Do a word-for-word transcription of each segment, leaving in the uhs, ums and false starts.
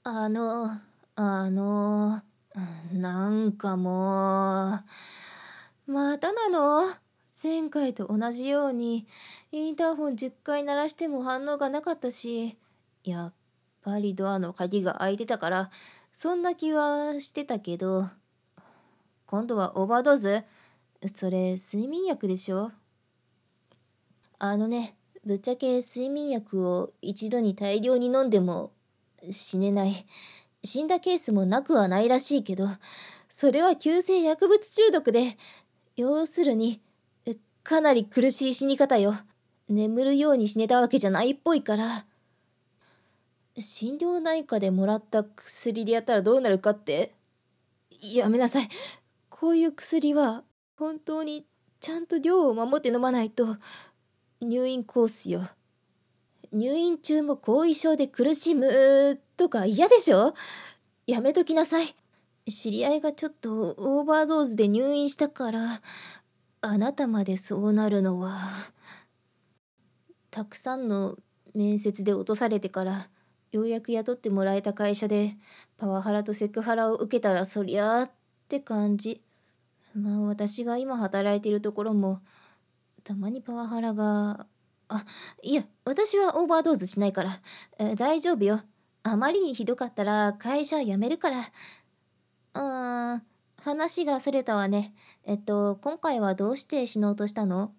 あの、あの、なんかもう、またなの？前回と同じように、インターホンじゅっかい鳴らしても反応がなかったし、やっぱりドアの鍵が開いてたから、そんな気はしてたけど、今度はオーバードーズ？それ睡眠薬でしょ？あのね、ぶっちゃけ睡眠薬を一度に大量に飲んでも死ねない。死んだケースもなくはないらしいけど、それは急性薬物中毒で、要するに、えかなり苦しい死に方よ。眠るように死ねたわけじゃないっぽいから。心療内科でもらった薬でやったらどうなるかって。やめなさい。こういう薬は、本当にちゃんと量を守って飲まないと、入院コースよ。入院中も後遺症で苦しむとか嫌でしょ？やめときなさい。知り合いがちょっとオーバードーズで入院したから、あなたまでそうなるのは。たくさんの面接で落とされてから、ようやく雇ってもらえた会社で、パワハラとセクハラを受けたらそりゃあって感じ。まあ私が今働いているところも、たまにパワハラが、あ、いや、私はオーバードーズしないから、え、大丈夫よ。あまりにひどかったら会社辞めるから。うーん、話がそれたわね。えっと、今回はどうして死のうとしたの？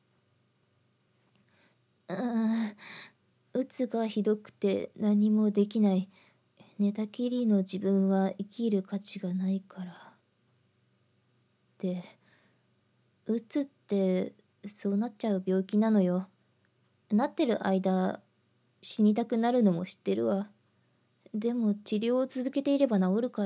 うーん、うつがひどくて何もできない。寝たきりの自分は生きる価値がないから。で、うつってそうなっちゃう病気なのよ。なってる間、死にたくなるのも知ってるわ。でも治療を続けていれば治るから。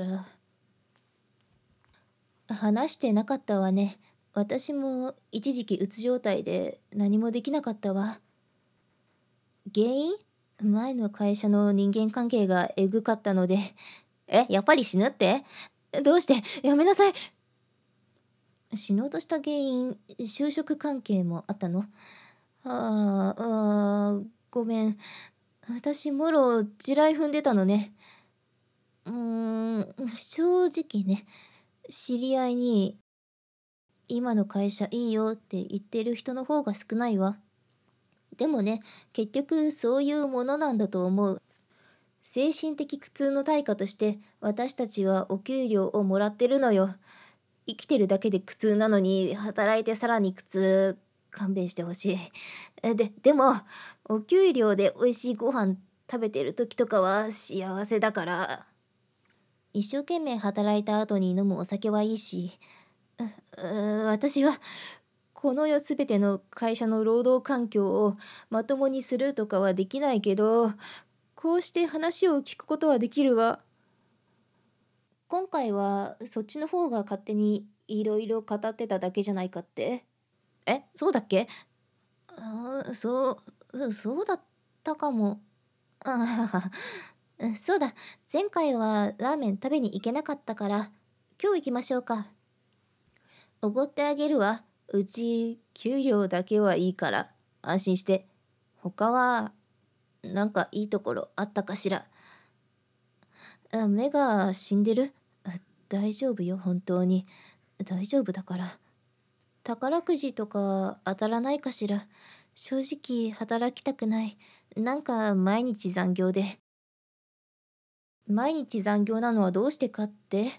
話してなかったわね。私も一時期うつ状態で何もできなかったわ。原因？前の会社の人間関係がえぐかったので。え、やっぱり死ぬって？どうして？やめなさい。死のうとした原因、就職関係もあったの？ああ、あーごめん。私もろ地雷踏んでたのね。うーん、正直ね、知り合いに今の会社いいよって言ってる人の方が少ないわ。でもね、結局そういうものなんだと思う。精神的苦痛の対価として私たちはお給料をもらってるのよ。生きてるだけで苦痛なのに働いてさらに苦痛、勘弁してほしい。えで、でもお給料で美味しいご飯食べてる時とかは幸せだから。一生懸命働いた後に飲むお酒はいいし、うう私はこの世すべての会社の労働環境をまともにするとかはできないけど、こうして話を聞くことはできるわ。今回はそっちの方が勝手にいろいろ語ってただけじゃないかって。え、そうだっけ？あーそう、うそうだったかも。あははうんそうだ、前回はラーメン食べに行けなかったから、今日行きましょうか。おごってあげるわ。うち、給料だけはいいから、安心して。他は、なんかいいところあったかしら。あ目が死んでる？あ大丈夫よ、本当に。大丈夫だから。宝くじとか当たらないかしら。正直働きたくない。なんか毎日残業で。毎日残業なのはどうしてかって？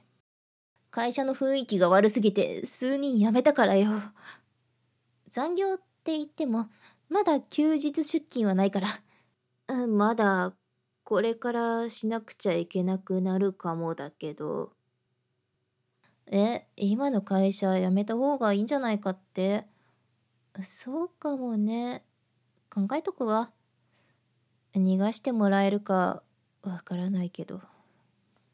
会社の雰囲気が悪すぎて数人辞めたからよ。残業って言っても、まだ休日出勤はないから。うん、まだ、これからしなくちゃいけなくなるかもだけど。え、今の会社辞めた方がいいんじゃないかって。そうかもね。考えとくわ。逃がしてもらえるかわからないけど。